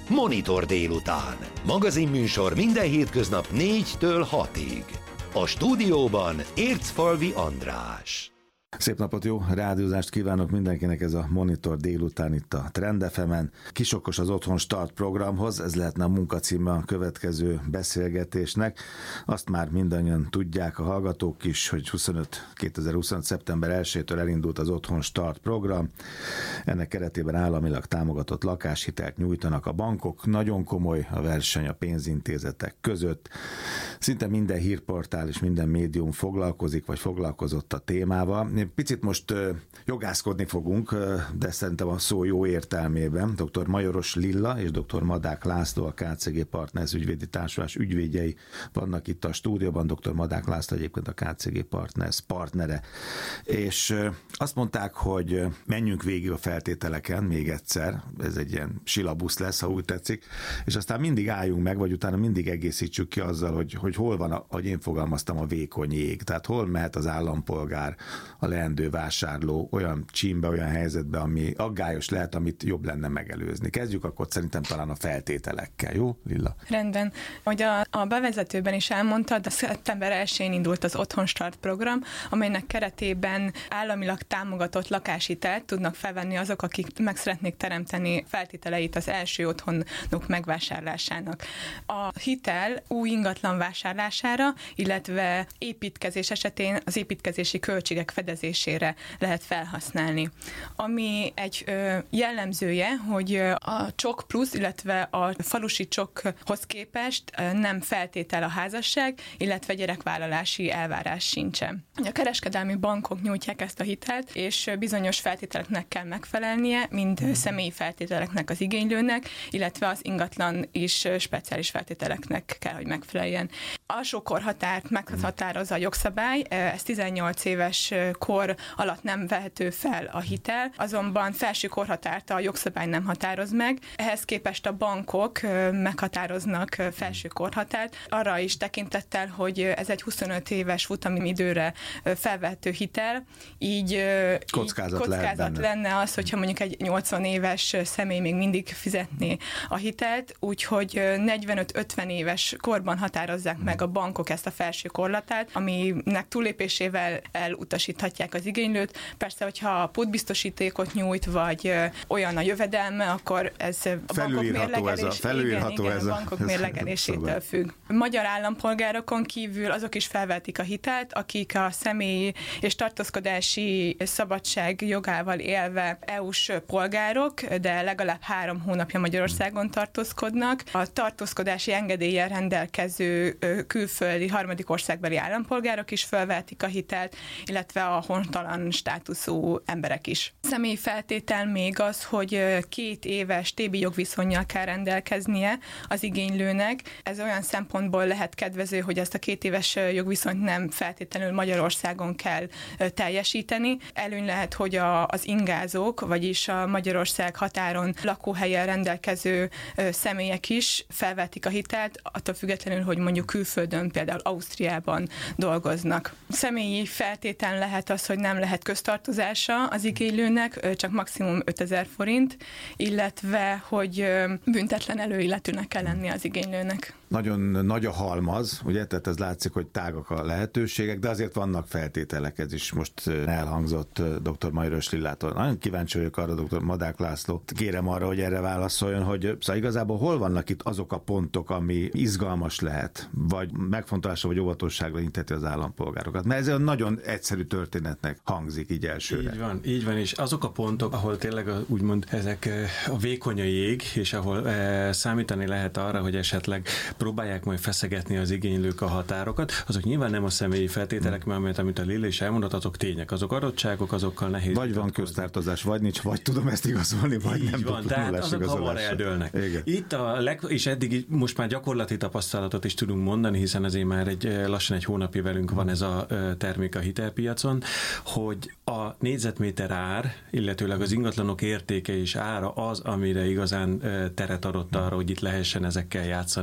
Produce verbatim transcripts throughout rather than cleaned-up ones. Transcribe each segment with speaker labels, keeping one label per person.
Speaker 1: Monitor délután. Magazinműsor minden hétköznap négytől hatig. A stúdióban Ércfalvi András.
Speaker 2: Szép napot, jó rádiózást kívánok mindenkinek, ez a Monitor délután itt a Trend ef emen. Kisokos az Otthon Start programhoz, ez lehetne a munkacíme a következő beszélgetésnek. Azt már mindannyian tudják a hallgatók is, hogy huszonöt kétezer-huszonöt szeptember elsejétől elindult az Otthon Start program. Ennek keretében államilag támogatott lakáshitelt nyújtanak a bankok. Nagyon komoly a verseny a pénzintézetek között. Szinte minden hírportál és minden médium foglalkozik, vagy foglalkozott a témával. Picit most uh, jogászkodni fogunk, uh, de szerintem a szó jó értelmében. doktor Majoros Lilla és doktor Madák László, a ká cé gé Partners ügyvédi társulás ügyvédjei vannak itt a stúdióban. doktor Madák László egyébként a ká cé gé Partners partnere. És uh, azt mondták, hogy uh, menjünk végig a feltételeken még egyszer, ez egy ilyen silabusz lesz, ha úgy tetszik, és aztán mindig álljunk meg, vagy utána mindig egészítsük ki azzal, hogy, hogy hol van, ahogy én fogalmaztam, a vékony jég. Tehát hol mehet az állampolgár, a leendő vásárló olyan csímbe, olyan helyzetbe, ami aggályos lehet, amit jobb lenne megelőzni. Kezdjük akkor szerintem talán a feltételekkel, jó, Lilla?
Speaker 3: Rendben. Hogy a, a bevezetőben is elmondtad, a szeptember elsején indult az Otthon Start program, amelynek keretében államilag támogatott lakáshitelt tudnak felvenni azok, akik meg szeretnék teremteni feltételeit az első otthonuk megvásárlásának. A hitel új ingatlan vásárlására, illetve építkezés esetén az építkezési költségek fedezésére lehet felhasználni. Ami egy ö, jellemzője, hogy a csok plusz, illetve a falusi csokhoz képest ö, nem feltétel a házasság, illetve gyerekvállalási elvárás sincsen. A kereskedelmi bankok nyújtják ezt a hitelt, és bizonyos feltételeknek kell megfelelnie, mind személyi feltételeknek az igénylőnek, illetve az ingatlan is speciális feltételeknek kell, hogy megfeleljen. Alsó korhatárt meghatározza a jogszabály, ez tizennyolc éves kor alatt nem vehető fel a hitel, azonban felső korhatárt a jogszabály nem határoz meg. Ehhez képest a bankok meghatároznak felső korhatárt, arra is tekintettel, hogy ez egy huszonöt éves futamidőre felvehető hitel, így
Speaker 2: kockázat,
Speaker 3: így kockázat lenne az, hogyha mondjuk egy nyolcvan éves személy még mindig fizetné a hitelt, úgyhogy negyvenöt-ötven éves korban határozzák meg a bankok ezt a felső korhatárt, aminek túllépésével elutasíthatják az igénylőt. Persze, hogyha a pótbiztosítékot nyújt, vagy olyan a jövedelme, akkor ez a bankok mérlegelés, igen, igen,
Speaker 2: ez a,
Speaker 3: a bankok mérlegelésétől függ. Magyar állampolgárokon kívül azok is felvetik a hitelt, akik a személyi és tartózkodási szabadság jogával élve é u-s polgárok, de legalább három hónapja Magyarországon tartózkodnak. A tartózkodási engedéllyel rendelkező külföldi harmadik országbeli állampolgárok is felvetik a hitelt, illetve a hontalan státuszú emberek is. Személyi feltétel még az, hogy két éves té bé jogviszonnyal kell rendelkeznie az igénylőnek. Ez olyan szempontból lehet kedvező, hogy ezt a két éves jogviszonyt nem feltétlenül Magyarországon kell teljesíteni. Előny lehet, hogy a, az ingázók, vagyis a Magyarország határon lakóhelyen rendelkező személyek is felvetik a hitelt, attól függetlenül, hogy mondjuk külföldön, például Ausztriában dolgoznak. Személyi feltétel lehet az, hogy nem lehet köztartozása az igénylőnek, csak maximum ötezer forint, illetve, hogy büntetlen előilletűnek kell lenni az igénylőnek.
Speaker 2: Nagyon nagy a halmaz, ugye, tehát ez látszik, hogy tágak a lehetőségek, de azért vannak feltételek, ez is most elhangzott doktor Majoros Lillától. Nagyon kíváncsi vagyok arra, doktor Madák László, kérem arra, hogy erre válaszoljon, hogy szóval igazából hol vannak itt azok a pontok, ami izgalmas lehet, vagy megfontolásra vagy óvatosságra inteti az állampolgárokat. Mert ez egy nagyon egyszerű történetnek hangzik így elsőre.
Speaker 4: Így van, így van, és azok a pontok, ahol tényleg úgymond ezek a vékony a jég, és ahol e, számítani lehet arra, hogy esetleg próbálják majd feszegetni az igénylők a határokat, azok nyilván nem a személyi feltételek, hmm. mert amit a Lilla is elmondott, azok tények, azok adottságok, azokkal nehéz.
Speaker 2: Vagy van köztartozás, vagy nincs, vagy tudom ezt igazolni, vagy
Speaker 4: így
Speaker 2: nem
Speaker 4: van,
Speaker 2: tudom.
Speaker 4: Tehát azok hamar eldőlnek. Igen. Itt a leg, és eddig most már gyakorlati tapasztalatot is tudunk mondani, hiszen azért már egy lassan egy hónapja velünk van ez a termék a hitelpiacon, hogy a négyzetméter ár, illetőleg az ingatlanok értéke és ára az, amire igazán teret adott arra, hogy itt lehessen ezekkel játszani, és lehessen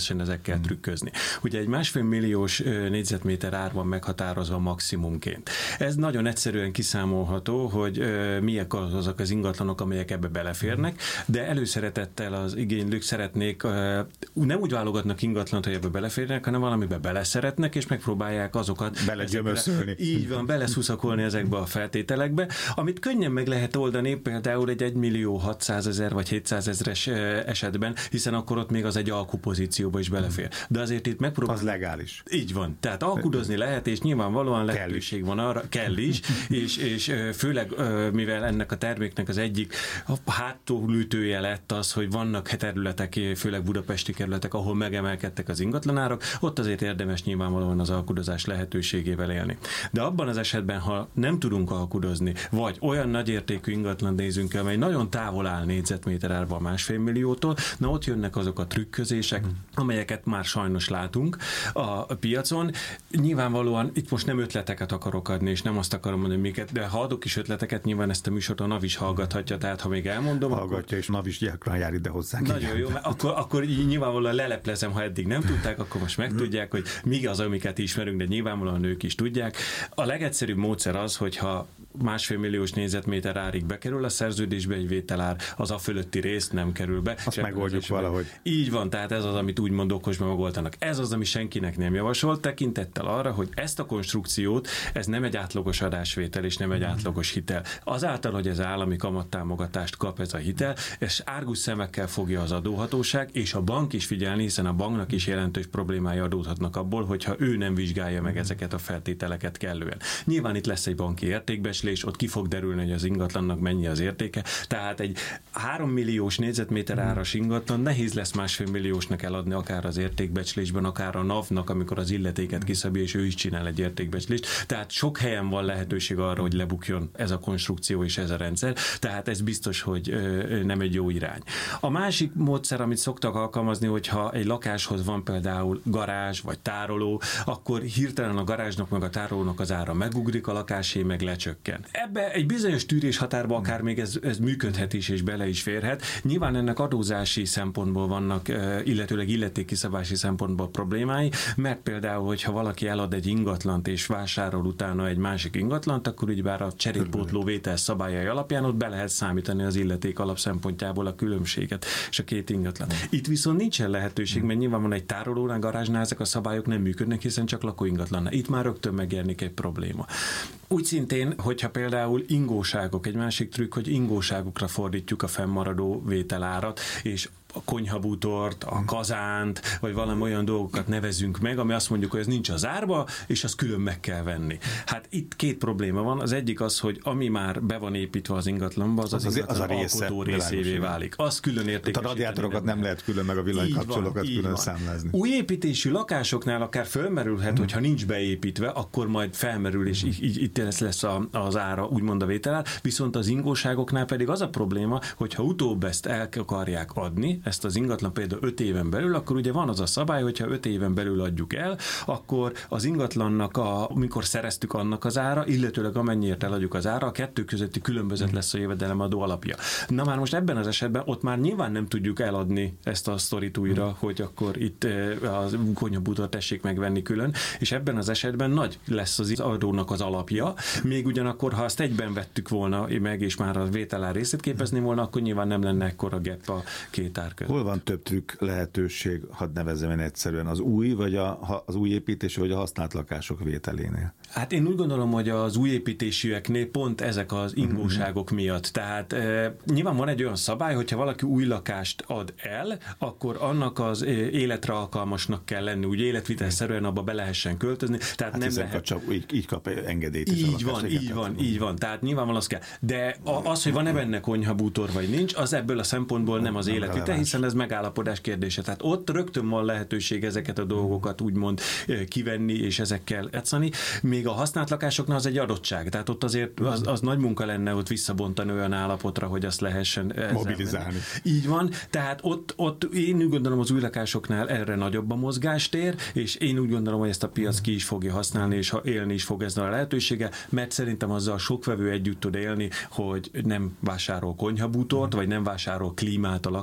Speaker 4: lehessen ezekkel mm. trükközni. Ugye egy másfél milliós négyzetméter ár van meghatározva maximumként. Ez nagyon egyszerűen kiszámolható, hogy miek azok az ingatlanok, amelyek ebbe beleférnek, de előszeretettel az igénylők szeretnék, nem úgy válogatnak ingatlant, hogy ebbe beleférnek, hanem valamibe beleszeretnek, és megpróbálják azokat
Speaker 2: belegyömöszölni.
Speaker 4: Így van, beleszuszakolni ezekbe a feltételekbe, amit könnyen meg lehet oldani, például egy egy millió hatszázezer vagy hétszázezres esetben, hiszen akkor ott még az egy alkupozícióba is belefér. De azért itt megpróbál...
Speaker 2: Az legális.
Speaker 4: Így van. Tehát alkudozni lehet, és nyilvánvalóan lehetőség van arra, kell is, és, és főleg mivel ennek a terméknek az egyik háttólütője lett az, hogy vannak területek, főleg budapesti kerületek, ahol megemelkedtek az ingatlanárak, ott azért érdemes nyilvánvalóan az alkudozás lehetőségével élni. De abban az esetben, ha nem tudunk alkudozni, vagy olyan nagyértékű ingatlan nézünk el, amely nagyon távol áll négyzetméter árban a másfél milliótól, na ott jönnek azok a trükközések, amelyeket már sajnos látunk a piacon. Nyilvánvalóan itt most nem ötleteket akarok adni, és nem azt akarom mondani miket, de ha adok is ötleteket, nyilván ezt a műsort a NAV is hallgathatja, tehát ha még elmondom,
Speaker 2: hallgatja, akkor... és NAV is gyakran jár ide hozzánk.
Speaker 4: Nagyon jó, mert akkor, akkor nyilvánvalóan leleplezem, ha eddig nem tudták, akkor most megtudják, hogy mi az, amiket ismerünk, de nyilvánvalóan nők is tudják. A legegyszerűbb módszer az, hogyha másfél milliós négyzetméter árig bekerül a szerződésbe egy vételár, az a fölötti részt nem kerül be.
Speaker 2: Azt megoldjuk valahogy.
Speaker 4: Így van, tehát ez az, amit úgymond okosban megoldanak. Ez az, ami senkinek nem javasolt, tekintettel arra, hogy ezt a konstrukciót, ez nem egy átlagos adásvétel, és nem egy átlagos hitel. Azáltal, hogy ez állami kamattámogatást kap ez a hitel, és árgus szemekkel fogja az adóhatóság, és a bank is figyelni, hiszen a banknak is jelentős problémái adódhatnak abból, hogyha ő nem vizsgálja meg ezeket a feltételeket kellően. Nyilván itt lesz egy banki értékbecslés, ott ki fog derülni, hogy az ingatlannak mennyi az értéke. Tehát egy három milliós négyzetméter áras ingatlan nehéz lesz másfél milliósnak eladni, akár az értékbecslésben, akár a NAV-nak, amikor az illetéket kiszabja, és ő is csinál egy értékbecslést. Tehát sok helyen van lehetőség arra, hogy lebukjon ez a konstrukció és ez a rendszer. Tehát ez biztos, hogy nem egy jó irány. A másik módszer, amit szoktak alkalmazni, hogyha egy lakáshoz van például garázs vagy tároló, akkor hirtelen a garázsnak meg a tárolónak az ára megugrik, a lakásé meg lecsökken. Ebbe egy bizonyos tűrés határba akár még ez, ez működhet is és bele is férhet. Nyilván ennek adózási szempontból vannak, illetőleg illetékkiszabási szempontból problémái, mert például, hogyha valaki elad egy ingatlant és vásárol utána egy másik ingatlant, akkor ugyebár a cserétpótló vétel szabályai alapján ott be lehet számítani az illeték alapszempontjából a különbséget és a két ingatlan. Itt viszont nincsen lehetőség, mert nyilván van egy tárolónál, garázsnál ezek a szabályok nem működnek, hiszen csak lakóingatlannál. Itt már rögtön megjelenik egy probléma. Úgy szintén, hogyha például ingóságok, egy másik trükk, hogy ingóságokra fordítjuk a fennmaradó vételárat, és a konyhabútort, a kazánt, vagy valami olyan dolgokat nevezünk meg, ami azt mondjuk, hogy ez nincs az árba, és azt külön meg kell venni. Hát itt két probléma van. Az egyik az, hogy ami már be van építve az ingatlanba, az az, az, ingatlan az a része, alkotó részévé válik. Az külön értékesíteni.
Speaker 2: A radiátorokat nem lehet külön, meg a villanykapcsolókat külön van. Számlázni.
Speaker 4: Új építésű lakásoknál akár felmerülhet, hmm. hogyha nincs beépítve, akkor majd felmerül, és így, így, itt lesz a, az ára, úgymond a vételár. Viszont az ingóságoknál pedig az a probléma, hogyha utóbb ezt el akarják adni, ezt az ingatlan például öt éven belül, akkor ugye van az a szabály, hogyha öt éven belül adjuk el, akkor az ingatlannak, a, amikor szereztük annak az ára, illetőleg amennyiért eladjuk az ára, a kettő közötti különbözet lesz a jövedelemadó alapja. Na már most ebben az esetben ott már nyilván nem tudjuk eladni ezt a sztorit újra, hogy akkor itt a konyhabútort tessék megvenni külön, és ebben az esetben nagy lesz az adónak az alapja, még ugyanakkor, ha azt egyben vettük volna meg, és már a vételár részét képezni volna, akkor nyilván nem lenne ekkora gap a két ár között.
Speaker 2: Hol van több trükk lehetőség, hadd nevezzem én egyszerűen, az új, vagy a, az új építés, vagy a használt lakások vételénél?
Speaker 4: Hát én úgy gondolom, hogy az új építésűeknél pont ezek az ingóságok miatt. Tehát e, nyilván van egy olyan szabály, hogyha valaki új lakást ad el, akkor annak az életre alkalmasnak kell lenni, úgy életvitelszerűen abba be lehessen költözni. Tehát
Speaker 2: hát
Speaker 4: nem lehet...
Speaker 2: csak, így, így kap engedélyt is.
Speaker 4: Így van, így van, így van. Tehát nyilvánvalóan az kell. De az, hogy van-e benne konyhabútor, vagy nincs, az ebből a szempontból nem az életvitel, hiszen ez megállapodás kérdése. Tehát ott rögtön van lehetőség ezeket a dolgokat úgymond kivenni és ezekkel etszani. Még a használt lakásoknál az egy adottság. Tehát ott azért az, az nagy munka lenne ott visszabontani olyan állapotra, hogy azt lehessen
Speaker 2: mobilizálni.
Speaker 4: Így van. Tehát ott, ott én úgy gondolom, az új lakásoknál erre nagyobb a mozgástér, és én úgy gondolom, hogy ezt a piac ki is fogja használni, és élni is fog ezzel a lehetősége, mert szerintem azzal sok vevő együtt tud élni, hogy nem vásárol konyhabútort, vagy nem vásárol klímát a lakásba,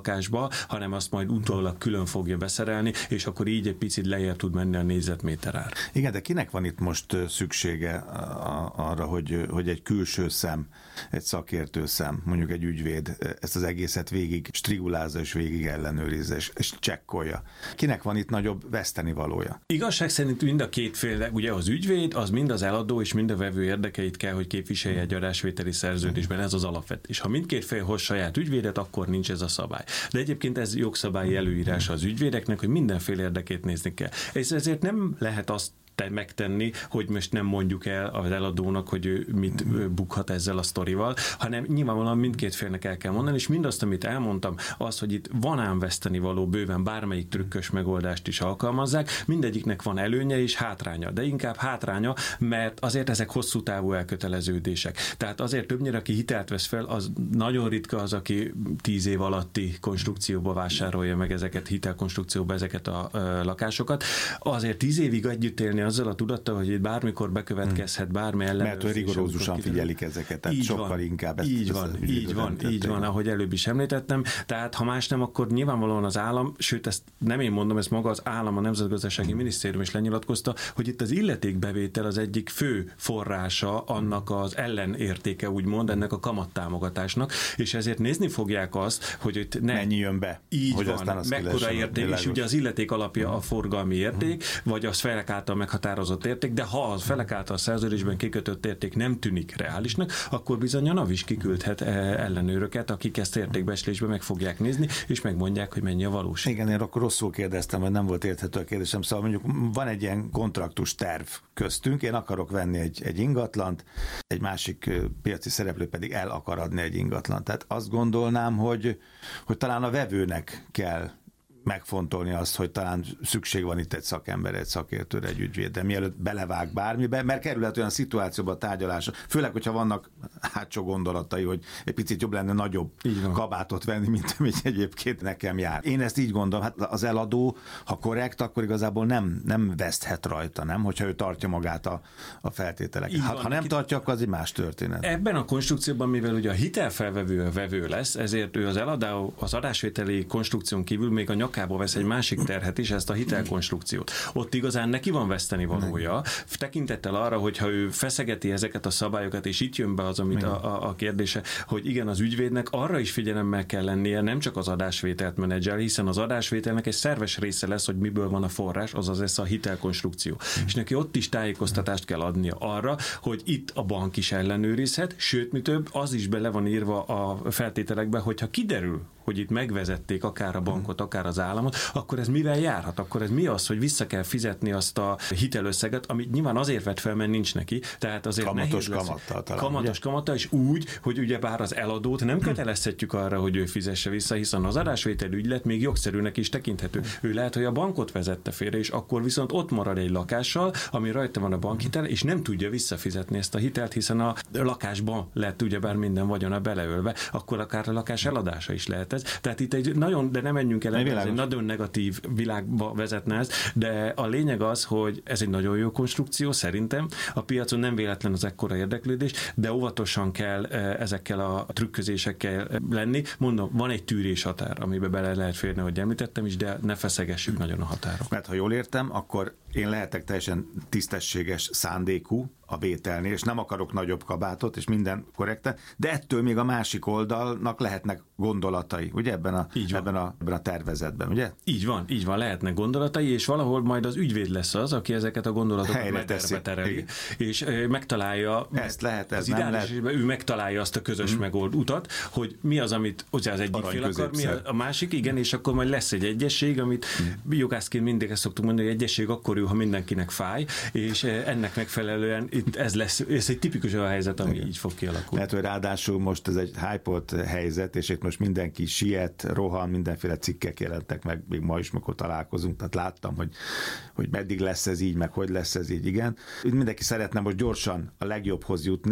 Speaker 4: árba, hanem azt majd utólag külön fogja beszerelni, és akkor így egy picit lejjebb tud menni a négyzetméter ár.
Speaker 2: Igen, de kinek van itt most szüksége arra, hogy, hogy egy külső szem, egy szakértő szem, mondjuk egy ügyvéd ezt az egészet végig strigulázza és végig ellenőrizze és, és csekkolja. Kinek van itt nagyobb vesztenivalója?
Speaker 4: Igazság szerint mind a két fél, ugye az ügyvéd, az mind az eladó és mind a vevő érdekeit kell, hogy képviselje egy adásvételi szerződésben, ez az alapvet. És ha mindkét fél hoz saját ügyvédet, akkor nincs ez a szabály. De egyébként ez jogszabályi előírása az ügyvédeknek, hogy mindenféle érdekét nézni kell. És ezért nem lehet azt megtenni, hogy most nem mondjuk el az eladónak, hogy ő mit bukhat ezzel a sztorival, hanem nyilvánvalóan mindkét félnek el kell mondani, és mindazt, amit elmondtam, az, hogy itt van ám veszteni való bőven, bármelyik trükkös megoldást is alkalmazzák, mindegyiknek van előnye és hátránya, de inkább hátránya, mert azért ezek hosszú távú elköteleződések. Tehát azért többnyire, aki hitelt vesz fel, az nagyon ritka az, aki tíz év alatti konstrukcióba vásárolja meg ezeket, hitelkonstrukcióba ezeket a ö, lakásokat. Azért tíz évig együtt élni azzal a tudattal, hogy itt bármikor bekövetkezhet bármi ellenőrzés.
Speaker 2: Mert rigorózusan figyelik ezeket, tehát
Speaker 4: így
Speaker 2: sokkal
Speaker 4: van,
Speaker 2: inkább ezt
Speaker 4: így van, így van, így van, ahogy előbb is említettem. Tehát ha más nem, akkor nyilvánvalóan az állam, sőt ezt nem én mondom, ezt maga az állam, a Nemzetgazdasági Minisztérium is lenyilatkozta, hogy itt az illetékbevétel az egyik fő forrása annak az ellenértéke, úgymond, ennek a kamattámogatásnak, és ezért nézni fogják azt, hogy itt ne...
Speaker 2: mennyi jön be.
Speaker 4: Így hogy van, mekkora érték, és ugye az illeték alapja a forgalmi érték, vagy az felek által meghatározott érték, de ha az felek által a szerződésben kikötött érték nem tűnik reálisnak, akkor bizony a NAV is kiküldhet ellenőröket, akik ezt értékbecslésben meg fogják nézni, és megmondják, hogy mennyi a valóság.
Speaker 2: Igen, én akkor rosszul kérdeztem, vagy nem volt érthető a kérdésem, szóval mondjuk van egy ilyen kontraktus terv köztünk, én akarok venni egy, egy ingatlant, egy másik piaci szereplő pedig el akar adni egy ingatlant. Tehát azt gondolnám, hogy, hogy talán a vevőnek kell megfontolni azt, hogy talán szükség van itt egy szakember, egy szakértőre, egy ügyvédre, mielőtt belevág bármibe, mert kerülhet olyan szituációba a tárgyalásra, főleg, hogyha vannak hátsó gondolatai, hogy egy picit jobb lenne nagyobb kabátot venni, mint amit egyébként nekem jár. Én ezt így gondolom, hát az eladó, ha korrekt, akkor igazából nem, nem veszthet rajta, nem? Hogyha ő tartja magát a, a feltételeket. Hát, ha nem tartja, akkor az egy más történet.
Speaker 4: Ebben a konstrukcióban, mivel ugye a hitelfelvevő a vevő lesz, ezért ő az eladó, az adásvételi konstrukción kívül még a nyakába vesz egy másik terhet is, ezt a hitelkonstrukciót. Ott igazán neki van veszteni valója, tekintettel arra, hogyha ő feszegeti ezeket a szabályokat, és itt jön be az, amit a, a, a kérdése, hogy igen, az ügyvédnek arra is figyelemmel kell lennie, nem csak az adásvételt menedzsel, hiszen az adásvételnek egy szerves része lesz, hogy miből van a forrás, azaz ez a hitelkonstrukció. Mm. És neki ott is tájékoztatást kell adnia arra, hogy itt a bank is ellenőrizhet, sőt, mi több, az is bele van írva a feltételekbe, hogyha kiderül, hogy itt megvezették akár a bankot, akár az államot, akkor ez mivel járhat? Akkor ez mi az, hogy vissza kell fizetni azt a hitelösszeget, amit nyilván azért vett fel, mert nincs neki. Tehát azért
Speaker 2: kamatos kamattal talán.
Speaker 4: Kamatos kamattal, és úgy, hogy ugyebár az eladót nem kötelezhetjük arra, hogy ő fizesse vissza, hiszen az adásvétel ügylet még jogszerűnek is tekinthető. Ő lehet, hogy a bankot vezette félre, és akkor viszont ott marad egy lakással, ami rajta van a bankhitel, és nem tudja visszafizetni ezt a hitelt, hiszen a lakásban lett ugyebár minden vagyona beleölve, akkor akár a lakás eladása is lehet. Tehát itt egy nagyon, de nem menjünk el, ez egy nagyon negatív világba vezetne ez, de a lényeg az, hogy ez egy nagyon jó konstrukció, szerintem. A piacon nem véletlen az ekkora érdeklődés, de óvatosan kell ezekkel a trükközésekkel lenni. Mondom, van egy tűrés határ, amiben bele lehet férni, hogy említettem is, de ne feszegessük nagyon a határok.
Speaker 2: Mert ha jól értem, akkor én lehetek teljesen tisztességes szándékú a vételnél, és nem akarok nagyobb kabátot, és minden korrekte, de ettől még a másik oldalnak lehetnek gondolatai, ugye ebben a, ebben a, ebben a tervezetben, ugye?
Speaker 4: Így van, így van, lehetnek gondolatai, és valahol majd az ügyvéd lesz az, aki ezeket a gondolatokat mederbe tereli, és megtalálja,
Speaker 2: ezt lehet, ez nem lehet.
Speaker 4: Ő megtalálja azt a közös mm. megold utat, hogy mi az, amit ugye az egyik fél akar, mi a, a másik, igen, és akkor majd lesz egy egyesség, amit mm. jogászként mindig ezt szoktuk mondani, hogy egyesség akkor jó, ha mindenkinek fáj, és ennek megfelelően itt ez lesz, ez egy tipikus olyan helyzet, ami igen. így fog kialakulni.
Speaker 2: Lehet, hogy ráadásul most ez egy hype-olt helyzet, és itt most mindenki siet, rohan, mindenféle cikkek jelentek meg, még ma is, mikor találkozunk, tehát láttam, hogy, hogy meddig lesz ez így, meg hogy lesz ez így, igen. Mindenki szeretne most gyorsan a legjobbhoz jutni,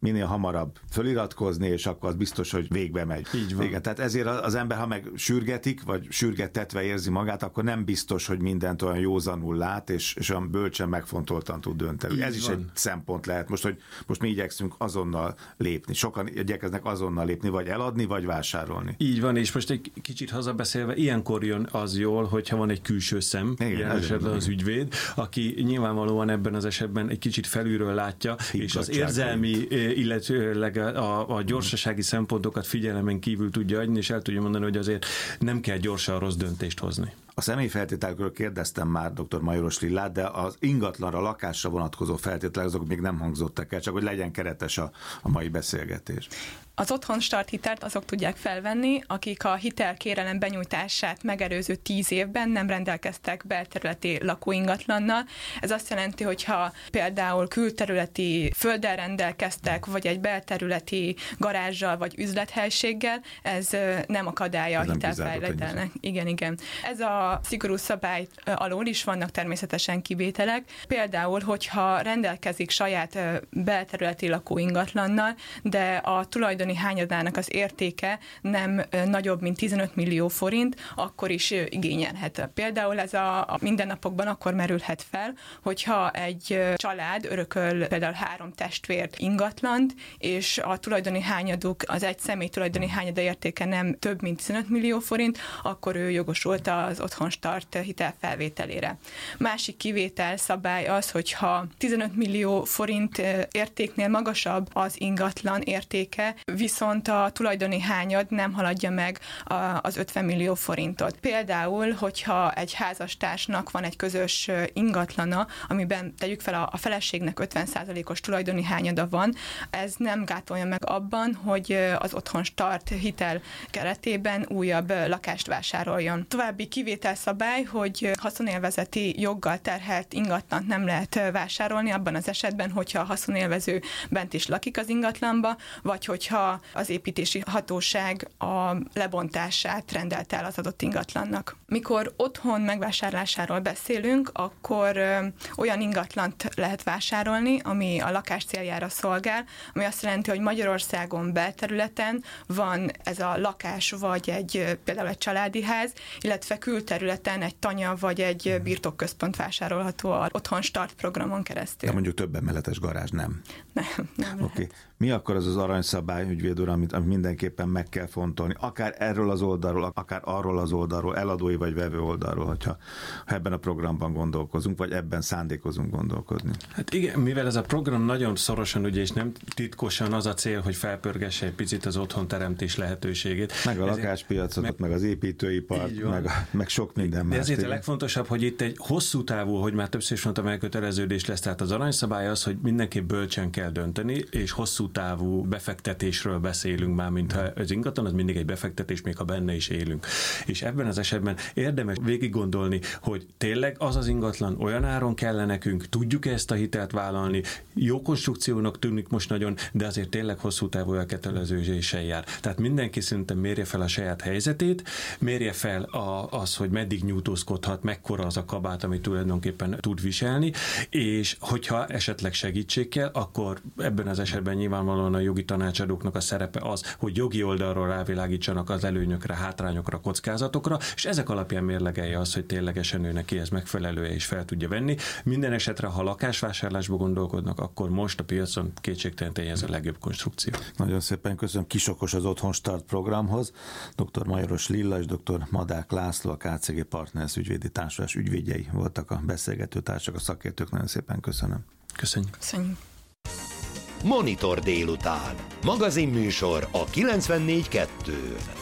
Speaker 2: minél hamarabb föliratkozni, és akkor az biztos, hogy végbe megy.
Speaker 4: Így van.
Speaker 2: Igen, tehát ezért az ember, ha meg sürgetik, vagy sürgettetve érzi magát, akkor nem biztos, hogy mindent olyan józanul lát, és, és olyan bölcsen megfontoltan tud dönteni. Így Ez van. Is egy szempont lehet. Most, hogy most mi igyekszünk azonnal lépni. Sokan igyekeznek azonnal lépni, vagy eladni, vagy vásárolni.
Speaker 4: Így van, és most egy kicsit hazabeszélve, ilyenkor jön az jól, hogyha van egy külső szem, igen, ilyen esetben az ügyvéd, aki nyilvánvalóan ebben az esetben egy kicsit felülről látja, és az érzelmi, illetőleg a, a gyorsasági szempontokat figyelemen kívül tudja adni, és el tudja mondani, hogy azért nem kell gyorsan rossz döntést hozni.
Speaker 2: A személyfeltételekről kérdeztem már dr. Majoros Lillát, de az ingatlanra, lakásra vonatkozó feltételek azok még nem hangzottak el, csak hogy legyen keretes a, a mai beszélgetés.
Speaker 3: Az otthonstart hitelt azok tudják felvenni, akik a hitelkérelem benyújtását megelőző tíz évben nem rendelkeztek belterületi lakóingatlannal. Ez azt jelenti, hogy ha például külterületi földdel rendelkeztek, vagy egy belterületi garázsal, vagy üzlethelységgel, ez nem akadálya a hitelfelvételnek. Igen, igen. Ez a szigorú szabály alól is vannak természetesen kivételek. Például, hogyha rendelkezik saját belterületi lakóingatlannal, de a tulajdoni hányadának az értéke nem nagyobb, mint tizenöt millió forint, akkor is igényelhet. Például ez a, a mindennapokban akkor merülhet fel, hogyha egy család örököl például három testvért ingatlant, és a tulajdoni hányaduk, az egy személy tulajdoni hányada értéke nem több, mint tizenöt millió forint, akkor ő jogosult az otthonstart hitel felvételére. Másik kivétel szabály az, hogyha tizenöt millió forint értéknél magasabb az ingatlan értéke, viszont a tulajdoni hányad nem haladja meg az ötven millió forintot. Például, hogyha egy házastársnak van egy közös ingatlana, amiben tegyük fel a feleségnek ötven százalékos tulajdoni hányada van, ez nem gátolja meg abban, hogy az otthonstart hitel keretében újabb lakást vásároljon. További kivételszabály, hogy haszonélvezeti joggal terhelt ingatlant nem lehet vásárolni abban az esetben, hogyha a haszonélvező bent is lakik az ingatlanba, vagy hogyha az építési hatóság a lebontását rendelt el az adott ingatlannak. Mikor otthon megvásárlásáról beszélünk, akkor ö, olyan ingatlant lehet vásárolni, ami a lakás céljára szolgál, ami azt jelenti, hogy Magyarországon belterületen van ez a lakás, vagy egy például egy családi ház, illetve külterületen egy tanya, vagy egy birtokközpont vásárolható az otthonstart programon keresztül.
Speaker 2: De mondjuk több emeletes garázs nem.
Speaker 3: Nem, nem
Speaker 2: Oké. Okay. Mi akkor az az aranyszabály, ügyvéd úr, amit, amit mindenképpen meg kell fontolni? Akár erről az oldalról, akár arról az oldalról, eladói vagy vevő oldalról, hogyha ha ebben a programban gondolkozunk, vagy ebben szándékozunk gondolkozni.
Speaker 4: Hát igen, mivel ez a program nagyon szorosan, ugye, és nem titkosan az a cél, hogy felpörgesse egy picit az otthonteremtés lehetőségét.
Speaker 2: Meg a lakáspiacot, meg, meg az építőipart, meg, a, meg sok minden más.
Speaker 4: De ezért a legfontosabb, hogy itt egy hosszú távú, hogy már többször is mondtam, elköteleződés lesz. Tehát az aranyszabály az, hogy mindenképp bölcsen kell dönteni, és hosszú távú befektetésről beszélünk már, mintha az ingatlan, az mindig egy befektetés, még ha benne is élünk. És ebben az esetben érdemes végig gondolni, hogy tényleg az az ingatlan olyan áron kell nekünk, tudjuk ezt a hitelt vállalni, jó konstrukciónak tűnik most nagyon, de azért tényleg hosszú távú elköteleződéssel jár. Tehát mindenki szerintem mérje fel a saját helyzetét, mérje fel a, az, hogy meddig nyújtózkodhat, mekkora az a kabát, amit tulajdonképpen tud viselni, és hogyha esetleg segítség kell, akkor ebben az esetben nyilvánvalóan a jogi tanácsadóknak a szerepe az, hogy jogi oldalról rávilágítsanak az előnyökre, hátrányokra, kockázatokra, és ezek alapján mérlegelje az, hogy ténylegesen ő neki ez megfelelő és fel tudja venni. Minden esetre, ha lakásvásárlásba gondolkodnak, akkor most a piacon kétségtelen ez a legjobb konstrukció.
Speaker 2: Nagyon szépen köszönöm. Kisokos az Otthonstart programhoz. doktor Majoros Lilla és doktor Madák László, a ká cé gé Partners ügyvédi társulás ügyvédjei voltak a beszélgető társak, a szakértők. Nagyon szépen köszönöm.
Speaker 4: Köszönjük.
Speaker 3: Köszönjük.
Speaker 1: Monitor délután. Magazinműsor a kilencvennégy kettőn.